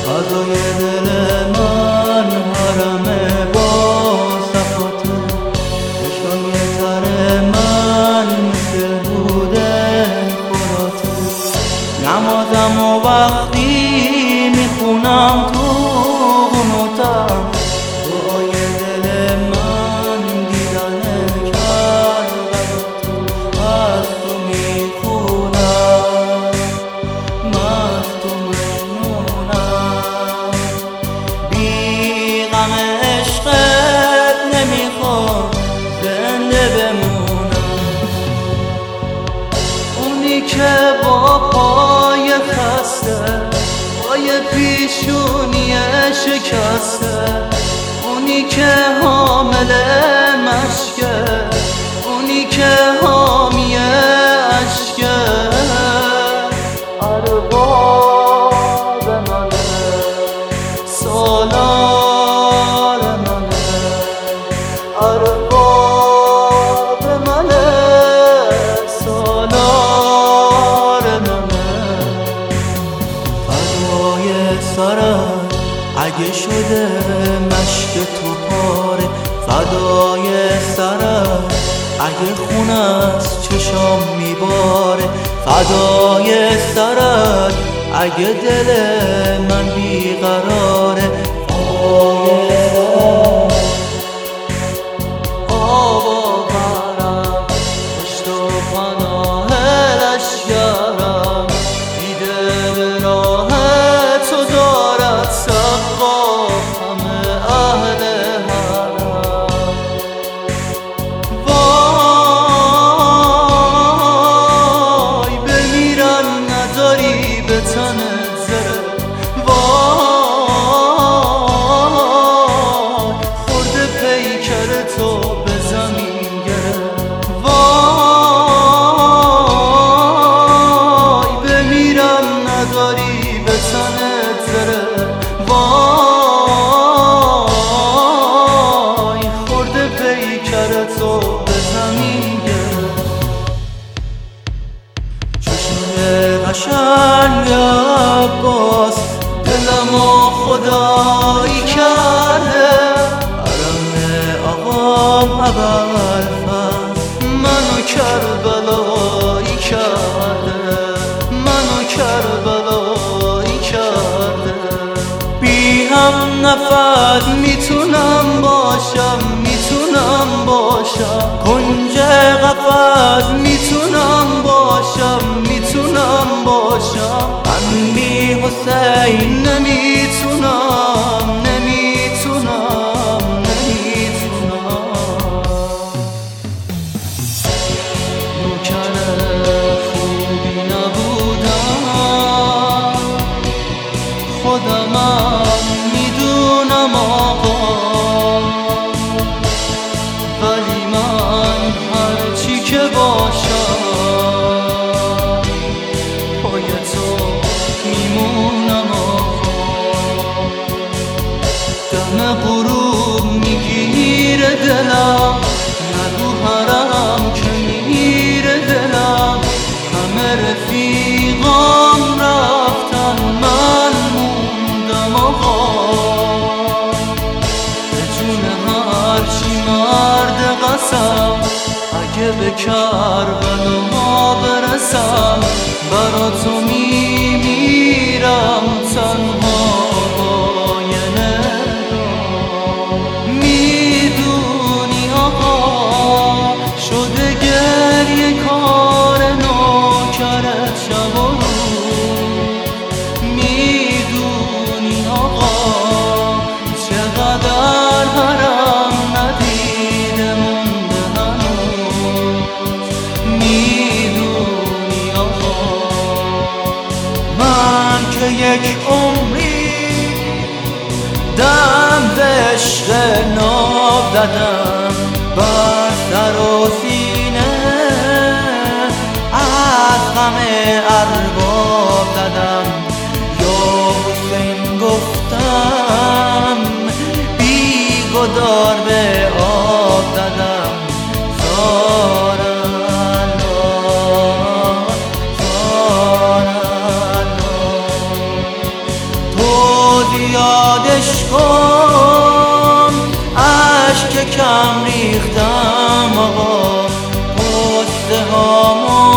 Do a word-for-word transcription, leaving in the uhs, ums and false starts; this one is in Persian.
فدای دل من حرم با صفاته، چشمای تر من مثل بوده خوراته. نمازم و وقتی میخونم تو قنوتم، دعای دل من دیدن کربلاته. از تو میخونم، من از تو مجنونم، بی غم عشقت نمیخوام زنده بمونم. اونی که با پای خسته، پای پیشونی شکسته، اونی که حامل مشکه، اونی که حامی عشقه، ارباب منه، سالار منه، ارباب منه، سالار منه. فدای سرت اگه شده مشک تو پاره، فدای سرت اگه خون از چشام میباره، فدای سرت اگه دل من بیقراره. فدای سرت آب آورم، پشت و پناه لشگرم، دیده به راه تو دارد سقا همه اهل حرم. وای بمیرن نداری به تنت زره، وای خورده پیکر تو به زمین گره، وای بمیرن نداری به تنت زره، وای خورده پیکر تو به زمین گره. چشم قشنگ عباس دلمو خدایی کرده، حرم آقام ابوالفضل منو کربلایی کرده، منو کربلایی کرده. بی هم نفس میتونم باشم، میتونم باشم کنج قفس، میتونم باشم، میتونم باشم. من بی حسین نمیتونم، نمیتونم، نمیتونم. نوکر خوبی نبودم، خودمم میدونم آقا، ولی من هرچی که باشم پای تو میمونم آقا. دم غروب میگیره دلم، نگو حرم که میره دلم. همه رفیقام رفتن من موندم آقا، به جون هرچی مرد قسم اگه به کربلا برسم، برا تو میمیرم تنها پای نگاه. میدونی آقا شده گریه کار نوکرت شب و روز، میدونی آقا چقدر حرم ندیده مونده هنوز، میدونی آقا من که یک عمری دم به عشق ناب دادم، بر سر و سینه از غم ارباب دادم. یا حسین گفتم بی گدار به آب دادم. زار الله، زار الله، تو یادش کن. اشک کم ریختم آقا، قصه هامو